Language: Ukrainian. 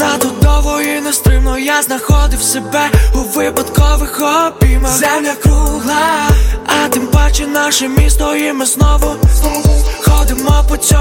Надто довго і нестримно я знаходив себе у випадкових обіймах. Земля кругла, а тим паче наше місто, і ми знову ходимо по цьому